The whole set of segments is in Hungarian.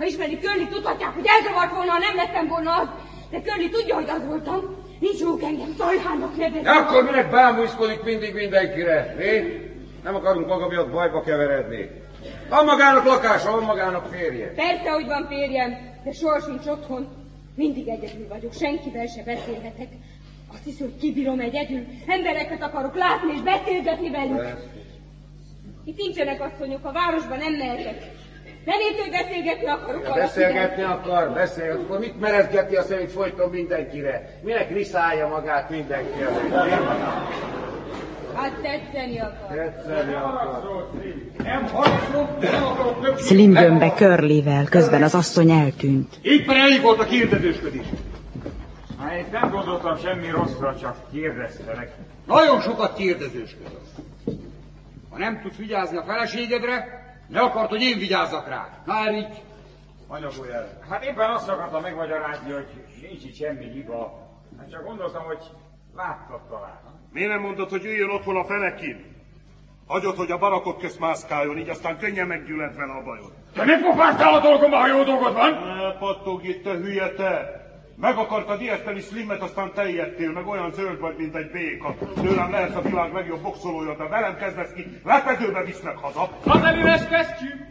Ha ismeri Curly, tudhatják, hogy elzavart volna, ha nem lettem volna az. De Curly tudja, hogy az voltam. Nincs jók engem Szajhának nevezni. Akkor minek bámújszkodik mindig mindenkire, mi? Nem akarunk maga miatt bajba keveredni. Van magának lakása, van magának férje. Persze, hogy van férjem, de soha sincs otthon. Mindig egyedül vagyok, senkivel se beszélhetek. Azt hiszem, hogy kibírom egyedül. Embereket akarok látni és beszélgetni velük. Itt nincsenek asszonyok, a városban nem mehetek. Nem értő, hogy beszélgetni akarok valakivel. Beszélgetni akar, beszélgetni. Akkor mit merezgeti a szemét folyton mindenkire? Minek riszálja magát mindenki előtt? Hát tetszeni akar. Tetszeni akar. Nem harcolok, nem akarok több. Slim jön be Curlyvel, közben az asszony eltűnt. Éppen elég volt a kérdezősködés. Hát én nem gondoltam semmi rosszra, csak kérdeztelek. Nagyon sokat kérdezősködök. Ha nem tudsz vigyázni a feleségedre, ne akart, hogy én vigyázzak rá. Na, így anyagolj el. Hát éppen azt akartam megmagyarázni, hogy nincs itt semmi hiba. Hát csak gondoltam, hogy láttad talán. Miért nem mondod, hogy üljön otthon a fenekin? Hagyod, hogy a barakok közt mászkáljon, így aztán könnyen meggyűlölt vele a bajod. Te mit pofáztál a dolgomba, ha jó dolgod van? Ne pattogj itt, te hülye te! Meg akartad ijeszteni Slimmet, aztán te ijedtél, meg olyan zöld vagy, mint egy béka. Tőlem lehetsz a világ legjobb boxolója, de velem kezdesz ki, lepedőbe visznek haza. Az előres kesztyű!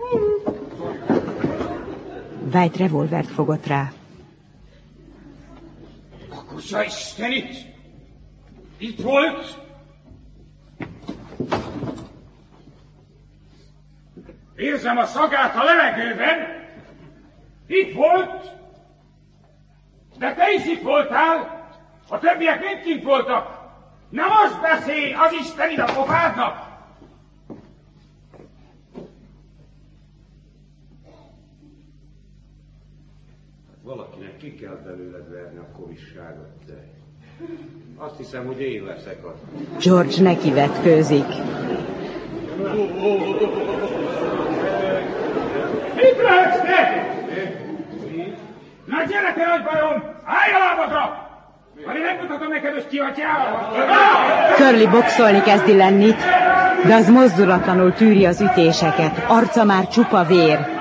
White revolvert fogott rá. A kutya istenit! Itt volt! Érzem a szagát a levegőben! Itt volt! De te is itt voltál! A többiek mind kint voltak! Nem most beszélj az Isten ide a pofádnak! Valakinek ki kell belőled verni a kovisságot, te. Azt hiszem, hogy én leszek az. George nekivetkőzik. Mit lehetsz te? Na gyere te nagy bajom! Állj a lábadra! Ha én nem mutatom neked, hogy ki atyál! Curly boxolni kezdi Lennit, de az mozdulatlanul tűri az ütéseket. Arca már csupa vér. Nem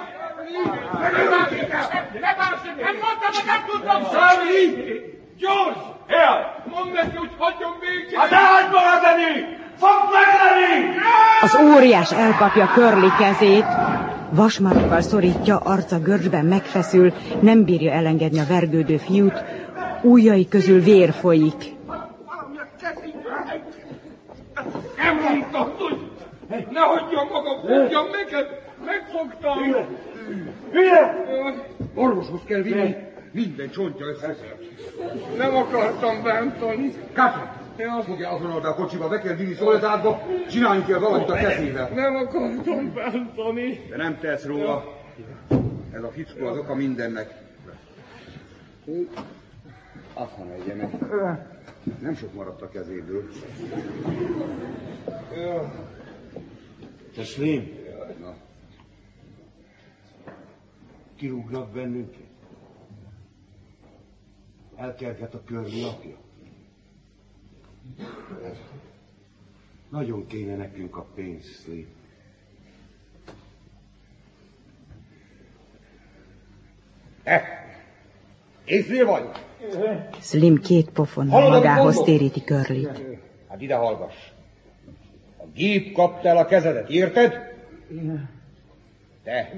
mondtam, hogy nem tudtam szállni! George! El! Mondd neki, hogy hagyjon végig! Hát állj magad, Lenny! Fogd meg, Lenny! Az óriás elkapja Curly kezét, vasmarokkal szorítja, arca görcsben megfeszül, nem bírja elengedni a vergődő fiút, ujjai közül vér folyik. Nem mondtad, hogy ne hagyjam magam, fogjam neked! Megfogtam! Hülye! Orvoshoz kell vinni, minden csontja összeszed. Nem akartam bántani. Káfet! Fogja azon oda a kocsiba, be kell vinni szolgáltatba, csinálni kell valamit a kezével. Nem akartam bántani. De nem tehetsz róla. Ez a fickó az oka mindennek. Azt nem egye meg. Nem sok maradt a kezéből. Te Slim, Na. kirúgnak bennünket. Elkerget a Curly apja. Nagyon kéne nekünk a pénz, Slim. Észnél vagy? Slim két pofonnal magához téríti Curlyt. Hát ide hallgass. A gép kapta el a kezedet, érted? Te.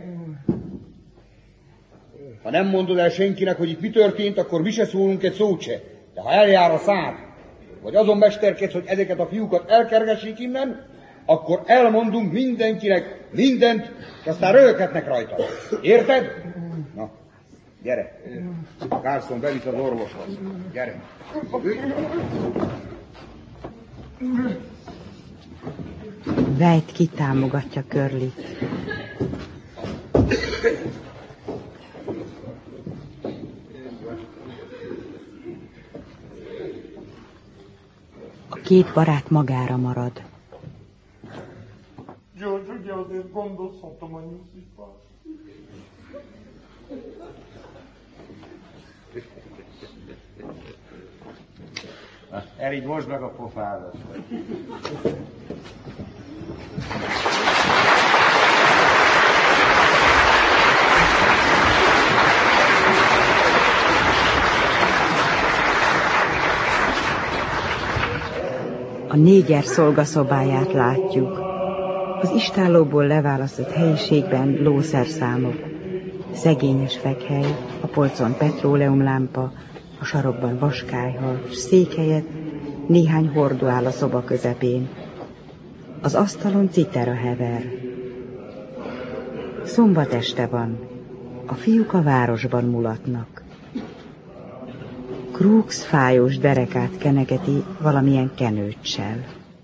Ha nem mondod el senkinek, hogy itt mi történt, akkor mi se szólunk egy szót se. De ha eljár a szád, vagy azon mesterkedsz, hogy ezeket a fiúkat elkergessék innen, akkor elmondunk mindenkinek mindent, és aztán röhöghetnek rajta. Érted? Na, gyere. Carson bevisz az orvoshoz. Gyere. White kitámogatja Curlyt. A két barát magára marad. George, ugye azért gondozhatom a nyuszipát. Erigy, most meg a pofádat. néger szolgaszobáját látjuk. Az istállóból leválasztott helyiségben lószerszámok, szegényes fekhely, a polcon petróleumlámpa, a sarokban vaskályha, s székhelyett néhány hordó áll a szoba közepén. Az asztalon citera hever. Szombat este van, a fiúk a városban mulatnak. Crooks fájós derekát kenegeti valamilyen kenőccsel.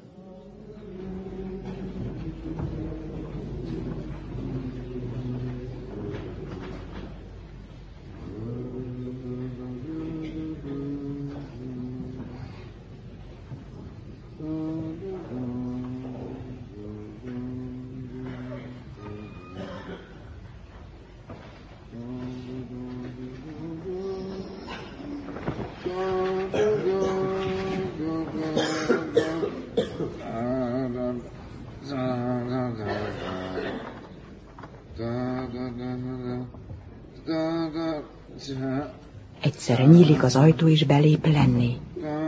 Egyszerre nyílik az ajtó, és belép Lenni.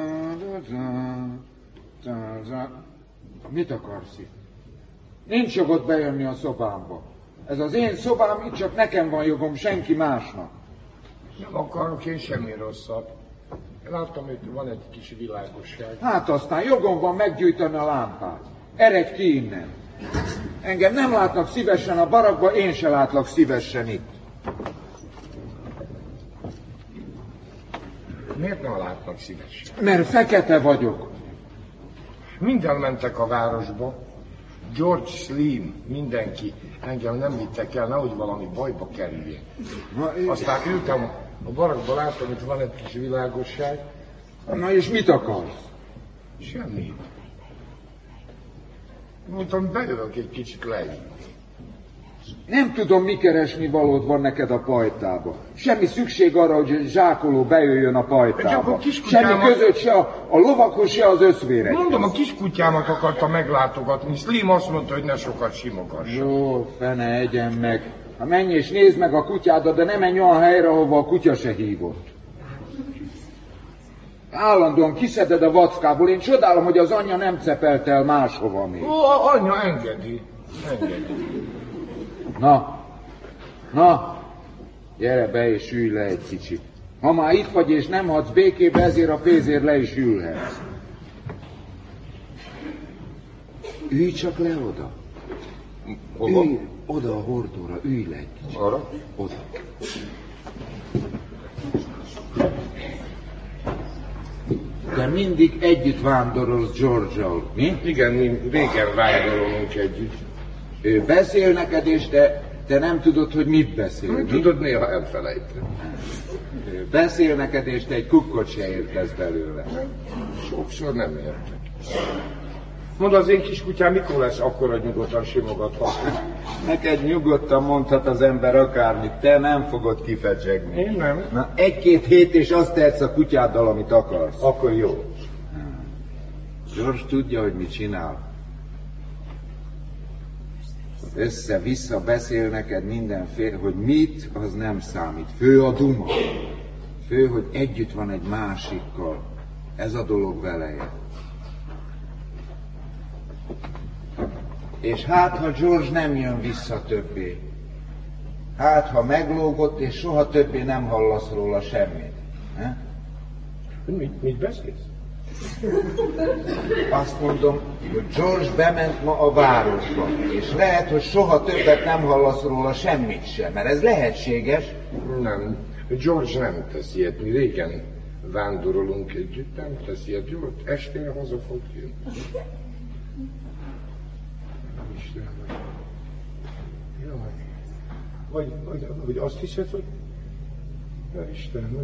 Mit akarsz itt? Nincs jogod bejönni a szobámba. Ez az én szobám, itt csak nekem van jogom, senki másnak. Nem akarok én semmi rosszat. Láttam, hogy van egy kis világosság. Hát aztán jogom van meggyújtani a lámpát. Eredj ki innen. Engem nem látnak szívesen a barakba, én se látlak szívesen itt. Miért nem látnak szívesen? Mert fekete vagyok. Minden mentek a városba. George, Slim, mindenki. Engem nem vittek el, nehogy valami bajba kerüljén. Aztán ültem a barakba, láttam, hogy van egy kis világosság. Na és mit akarsz? Semmi. Mondtam, bejövök egy kicsit lejjebb. Nem tudom, mi keresni valód van neked a pajtába. Semmi szükség arra, hogy zsákoló bejöjjön a pajtába. Semmi között se a lovakhoz, se az összvérek. Mondom, a kiskutyámat akarta meglátogatni. Slim azt mondta, hogy ne sokat simogass. Jó, fene, egyen meg. Ha menj és nézd meg a kutyádat, de ne menj olyan helyre, ahova a kutya se hívott. Állandóan kiszeded a vackából. Én csodálom, hogy az anyja nem cepelt el máshova még. Ó, anya engedi. Na, gyere be és ülj le egy kicsit. Ha már itt vagy és nem hadsz békébe, ezért a pénzért le is ülhetsz. Ülj csak le oda. Hova? Ülj oda a hordóra, ülj le egy kicsit. Arra? Oda. De mindig együtt vándorolsz George-al, mi? Igen, mi régen vándorolunk együtt. Ő beszél neked, és te nem tudod, hogy mit beszél. Nem tudod, néha elfelejtem. Ő beszél neked, és te egy kukkot se értesz belőle. Sokszor nem értek. Mondd, az én kiskutyám mikor lesz akkora nyugodtan simogatható? Neked nyugodtan mondhat az ember akármit, te nem fogod kifecsegni. Én nem. Na, 1-2 hét, és azt tehetsz a kutyáddal, amit akarsz. Akkor jó. George tudja, hogy mit csinál. Össze-vissza beszél neked mindenféle, hogy mit, az nem számít. Fő a duma. Fő, hogy együtt van egy másikkal. Ez a dolog veleje. És hát, ha George nem jön vissza többé. Hát, ha meglógott, és soha többé nem hallasz róla semmit. Mit beszélsz? Azt mondom, hogy George bement ma a városba, és lehet, hogy soha többet nem hallasz róla semmit sem, mert ez lehetséges. Nem, George nem teszi ilyet, mi régen vándorolunk együtt, nem teszi ilyet, jó, estére haza fog jönni. Istenem. Jaj. Vagy azt hiszed, hogy... Ja, Istenem,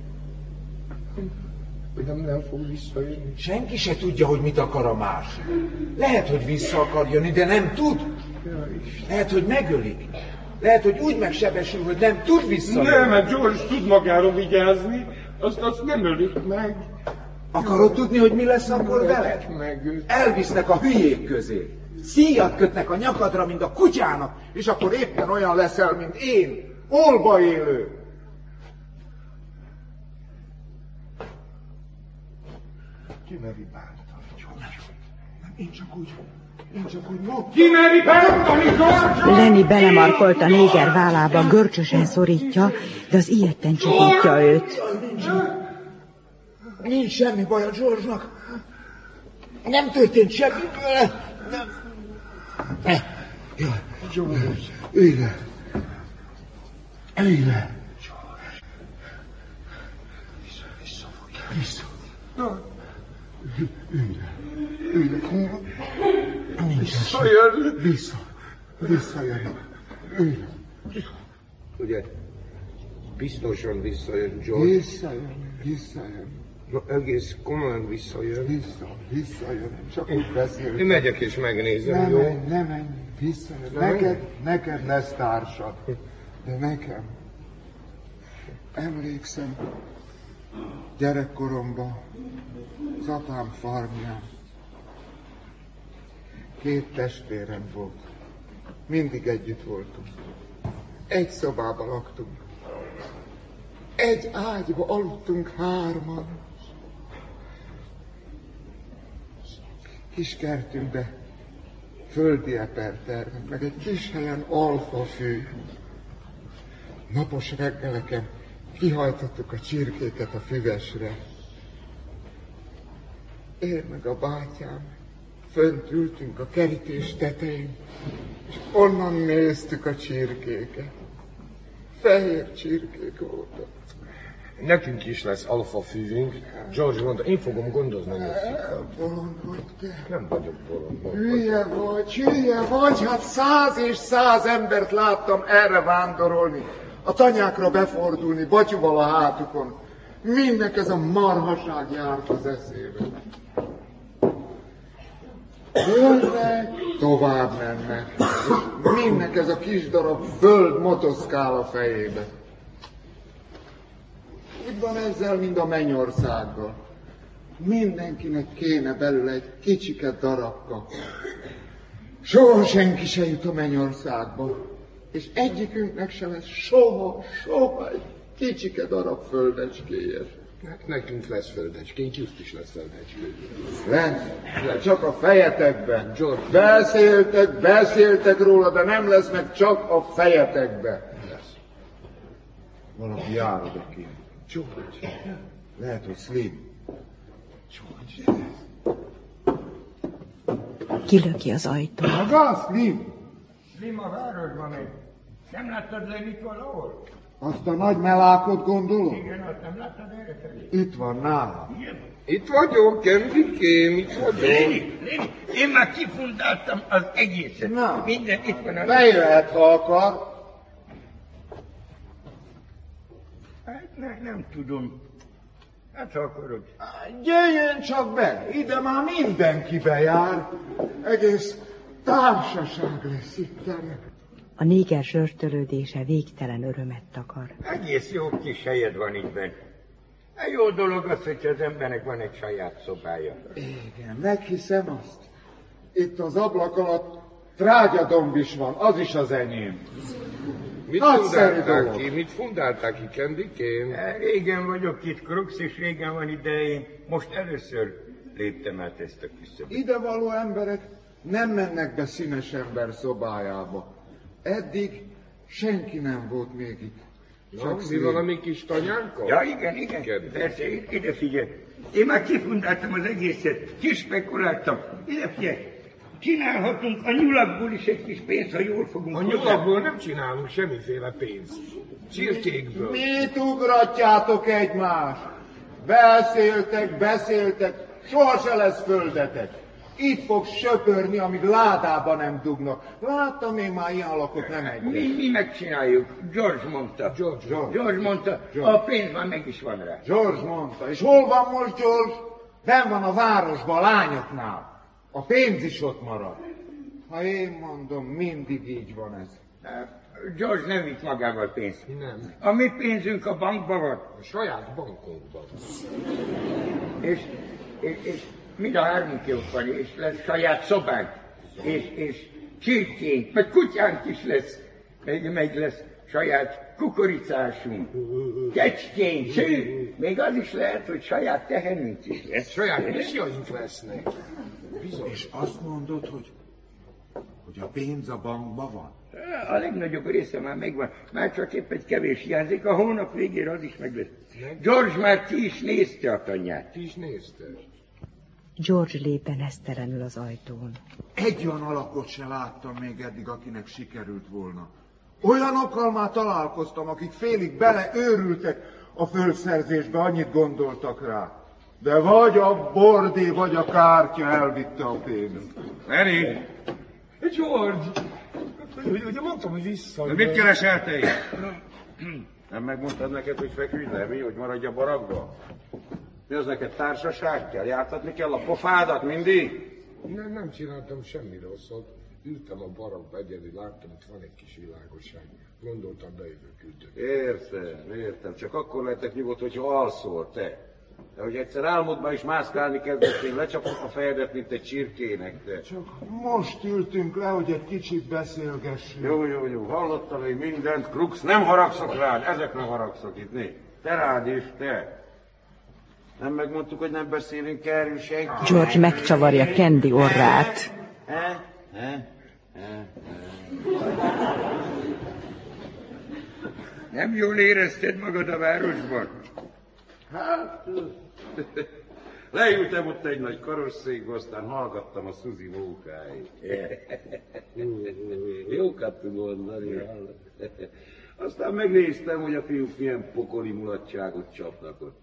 hogy nem fog visszajönni. Senki se tudja, hogy mit akar a másik. Lehet, hogy vissza akar jönni, de nem tud. Lehet, hogy megölik. Lehet, hogy úgy megsebesül, hogy nem tud visszajönni. Nem, mert George tud magára vigyázni, azt nem ölik meg. Akarod tudni, hogy mi lesz akkor veled? Elvisznek a hülyék közé. Szíjat kötnek a nyakadra, mint a kutyának, és akkor éppen olyan leszel, mint én, olba élő. Ki meri bántani, George? Én csak úgy mondtam. Ki meri berontani, George? Lenny belemarkolt a néger vállába, görcsösen szorítja, de az ilyetten csukítja őt. Nincs semmi baj a George-nak. Nem történt semmi vele. Nem. Jaj, George, ülj le. Ülj le. Vissza. Ülj le. Visszajön. Visszajön. Ülj le. Ugye, biztosan visszajön, George. Visszajön. No, egész komolyan visszajön. Visszajön. Csak úgy beszél. Én megyek és megnézem, jó? Ne menj. Visszajön. Neked lesz társad. De nekem. Emlékszem, gyerekkoromban az apám farmján 2 testvérem volt. Mindig együtt voltunk. Egy szobában laktunk. Egy ágyba aludtunk 3-an. Kis kertünkbe földi epertermet, meg egy kis helyen alfafű. Napos reggeleken kihajtottuk a csirkéket a füvesre. Én meg a bátyám fönt ültünk a kerítés tetején, és onnan néztük a csirkéket. Fehér csirkék voltak. Nekünk is lesz alfafűvünk. George mondta, én fogom gondozni ezt. Bolond vagy te. Nem vagyok bolond. Hülye vagy, hát 100 és 100 embert láttam erre vándorolni, a tanyákra befordulni, batyuval a hátukon. Mindnek ez a marhaság járt az eszébe. Jönnek, tovább mennek, és mindnek ez a kis darab föld motoszkál a fejébe. Úgy van ezzel, mint a mennyországgal. Mindenkinek kéne belőle egy kicsike darabka. Soha senki se jut a mennyországba, és egyikünknek se lesz soha egy kicsike darab földecskéje. Hát nekünk lesz földecskénk, itt is lesz földecskénk. Lesz, csak a fejetekben. George. Beszéltek róla, de nem lesz meg csak a fejetekben. Lesz. Valaki jár oda ki. George. Lehet, hogy Slim. George. Kilöki az ajtó. Maga, Slim? Slim a városban még. Nem láttad Lennyt valahol? Azt a nagy melákot gondolom? Igen, azt nem láttad erre felé? Itt van nála. Itt vagyok, Kendikém, itt vagyok. Léni, én már kifundáltam az egészet. Na. Minden itt van. Bejöhet, ha akar. Hát nem tudom. Hát ha akarod. Jöjjön csak be, ide már mindenki bejár. Egész társaság lesz itt. A néger zsörtölődése végtelen örömet takar. Egész jó kis helyed van itt bent. Egy jó dolog az, hogy az embernek van egy saját szobája. Igen, meghiszem azt. Itt az ablak alatt trágyadomb is van, az is az enyém. Mit fundálták ki, Kendikém? Régen vagyok itt, Krux, és régen van ide, én most először léptem át ezt a küszöböt. Idevaló emberek nem mennek be színes ember szobájába. Eddig senki nem volt még itt. Csak mi van a mi kis tanyánkkal? Ja, igen, persze, ide figyelj. Én már kifundáltam az egészet, kispekuláltam. Ide figyelj, csinálhatunk a nyulakból is egy kis pénzt, ha jól fogunk. A nyulakból nem csinálunk semmiféle pénzt. Csirkékből. Mit ugratjátok egymást? Beszéltek, soha se lesz földetek. Itt fog söpörni, amíg ládába nem dugnak. Láttam én már ilyen alakot, nem egyet. Mi megcsináljuk. George mondta. George mondta, a pénz már meg is van rá. George mondta. És hol van most George? Ben van a városban, a lányoknál. A pénz is ott marad. Ha én mondom, mindig így van ez. George nem vitt magával pénzt. Nem. A mi pénzünk a bankban van. A saját bankunkban. És mind a hármunk ott van, és lesz saját szobánk, és csirkénk, meg kutyánk is lesz, meg lesz saját kukoricásunk, kecskénk, sőt, még az is lehet, hogy saját tehenünk is lesz. Saját misjaink lesznek. Bizony. És azt mondod, hogy a pénz a bankban van? A legnagyobb része már megvan. Már csak épp egy kevés hiányzik, a hónap végére az is meg lesz. George már ki is nézte a tanyát. Ki is nézte? George lép nesztelenül az ajtón. Egy olyan alakot se láttam még eddig, akinek sikerült volna. Olyanokkal már találkoztam, akik félig beleőrültek a földszerzésbe, annyit gondoltak rá. De vagy a bordé, vagy a kártya elvitte a pénzt. Mary! George! Ugye mondtam, hogy vissza. Mit keresel te itt? Nem megmondtad neked, hogy feküdj le, mi, hogy maradj a barakba? Mi az neked társaság kell? Jártatni kell a pofádat mindig? Nem csináltam semmi rosszat. Ültem a barakba egyedül, láttam, itt van egy kis világosság. Gondoltam, bejövök üldözni. Értem. Csak akkor lehetek nyugodt, hogyha alszol, te. De hogy egyszer álmodban is mászkálni kezdettél, lecsapott a fejedet, mint egy csirkének, te. Csak most ültünk le, hogy egy kicsit beszélgessünk. Jó, hallottam még mindent, Crux, nem haragszok rád, ezekre haragszok itt, né. Te rád is, te. Nem megmondtuk, hogy nem beszélünk erről senki? George megcsavarja Candy orrát. Nem jól érezted magad a városban? Hát, leültem ott egy nagy karosszékbe, aztán hallgattam a Suzy mókáit. Jókat tud mondani. Aztán megnéztem, hogy a fiúk milyen pokoli mulatságot csapnak ott.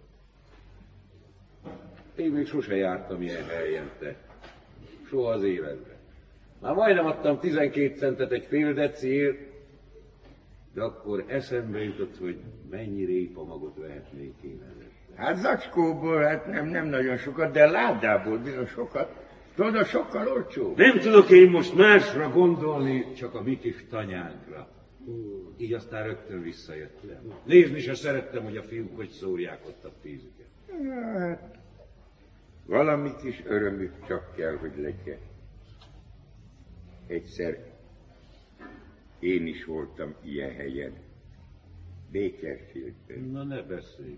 Én még sose jártam ilyen helyen, te. Soha az életben. Már majdnem adtam 12 centet egy fél deciért, de akkor eszembe jutott, hogy mennyi répamagot vehetnék én előtte. Hát zacskóból, hát nem nagyon sokat, de ládából bizony sokat. Tudod, sokkal olcsó. Nem tudok én most másra gondolni, csak a mi kis tanyánkra. Így aztán rögtön visszajöttem. Nézni se szerettem, hogy a fiúk hogy szórják ott a pénzüket. Hát, valami kis örömük csak kell, hogy legyen. Egyszer én is voltam ilyen helyen. Bakerfieldben. Na ne beszélj.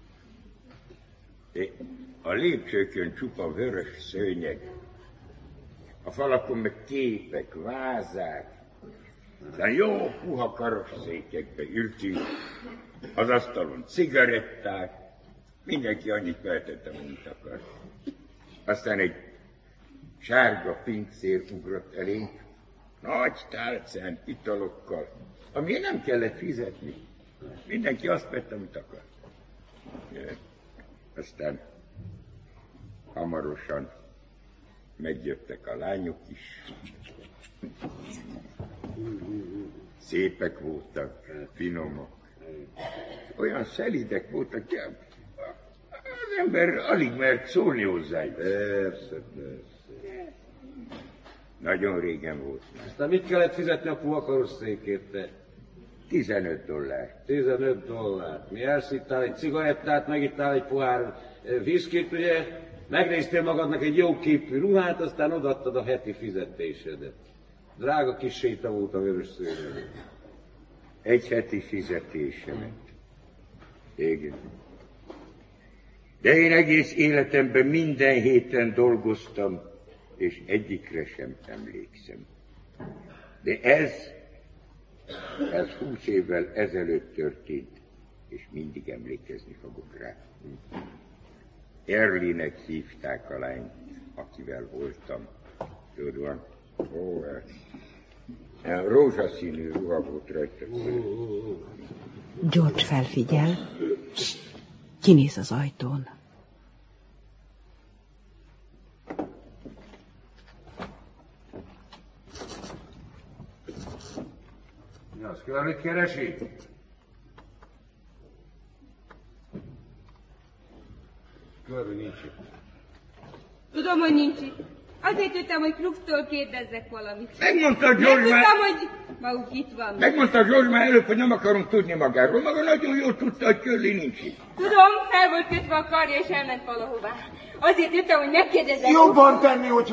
De a lépcsőkön csupa vörös szőnyeg. A falakon meg képek, vázák. De jó puha karosszékekbe ültünk. Az asztalon cigaretták. Mindenki annyit vehetett, amennyit akart. Aztán egy sárga pincér ugrott elénk, nagy tálcán, italokkal, amire nem kellett fizetni. Mindenki azt vett, amit akart. Aztán hamarosan megjöttek a lányok is. Szépek voltak, finomak. Olyan szelídek voltak, hogy az ember alig mert szólni hozzájuk. Persze. Nagyon régen volt már. Aztán mit kellett fizetni a puha karosszékért, te? $15. $15. Mi elszittál egy cigarettát, megittál egy pohár viszkit, ugye? Megnéztél magadnak egy jó képű ruhát, aztán odaadtad a heti fizetésedet. Drága kis séta volt a vörös szőnyeg. Egy heti fizetésemet. Igen. De én egész életemben minden héten dolgoztam, és egyikre sem emlékszem. De ez 20 évvel ezelőtt történt, és mindig emlékezni fogok rá. Erlinek hívták a lányt, akivel voltam. Tudod van? Rózsaszínű ruha volt rajta. George felfigyel, kinéz az ajtón. Mi az, Körlit keresi? Körül nincs itt. Tudom, hogy nincs itt. Azért jöttem, hogy Crux-tól kérdezzek valamit. Megmondta George Nem már... tudtam, hogy maguk itt van. Megmondta George már előbb, hogy nem akarunk tudni magáról. Maga nagyon jól tudta, hogy Curly nincs itt. Tudom, fel volt kötve a karja, és elment valahová. Azért jöttem, hogy megkérdezzek. Jobban tenni, hogy